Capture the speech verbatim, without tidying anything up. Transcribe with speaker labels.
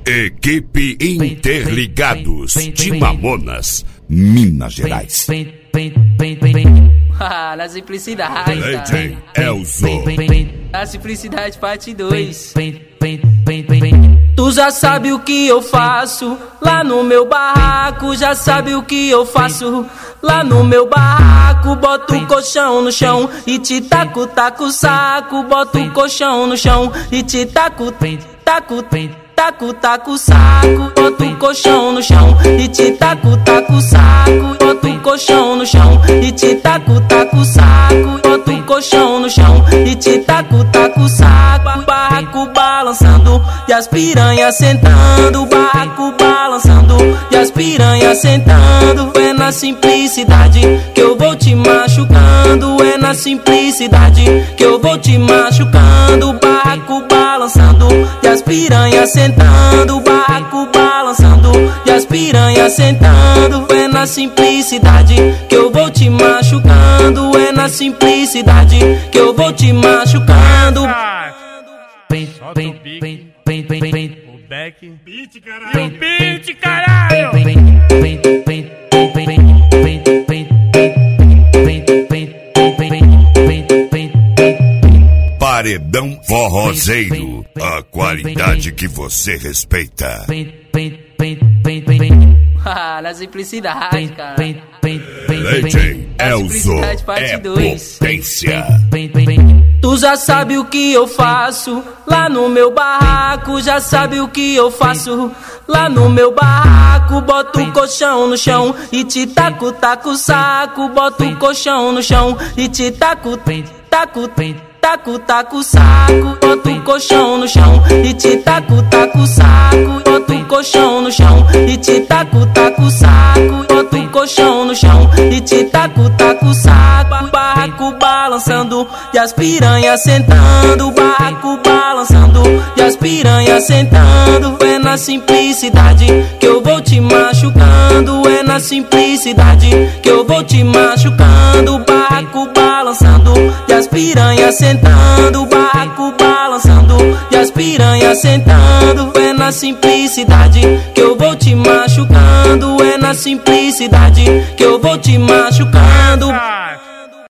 Speaker 1: Equipe Interligados de Mamonas, Minas Gerais.
Speaker 2: Ah, na simplicidade,
Speaker 1: D J Elzo.
Speaker 2: Na simplicidade parte dois. Tu já sabe o que eu faço lá no meu barraco, já sabe o que eu faço lá no meu barraco. Boto o colchão no chão e te taco, taco o saco. Boto o colchão no chão e te taco, taco, taco, taco o saco. Boto o colchão no chão e te taco, taco o saco. Boto o colchão no chão e te taco, taco o saco. Boto o colchão no chão e te taco, taco o saco. Barraco balançando e as piranhas sentando. Barraco balançando e as piranhas sentando. É na simplicidade que eu vou te machucando. É na simplicidade que eu vou te machucando. Barraco balançando e as piranhas sentando. Barraco balançando e as piranhas sentando. É na simplicidade que eu vou te machucando. É na simplicidade que eu vou te machucando.
Speaker 3: Solta o pique, o back, beat caralho, beat caralho.
Speaker 1: Paredão Forrozeiro, a qualidade que você respeita.
Speaker 2: Ah, na simplicidade, cara.
Speaker 1: D J Elzo é potência.
Speaker 2: Tu já sabe o que eu faço lá no meu barraco, já sabe o que eu faço lá no meu barraco. Boto o colchão no chão e te taco, taco o saco. Boto o colchão no chão e te taco, taco, taco, taco o saco. Boto o colchão no chão e te taco, taco o saco. Boto o colchão no chão e te taco, taco o saco. Boto o colchão no chão e te taco, taco o saco. Barraco balançando e as piranhas sentando. Barraco balançando e as piranhas sentando. É na simplicidade que eu vou te machucando. É na simplicidade que eu vou te machucando. Barraco balançando e as piranhas sentando. Barraco balançando e as piranhas sentando. É na simplicidade que eu vou te machucando. É na simplicidade que eu vou te machucando.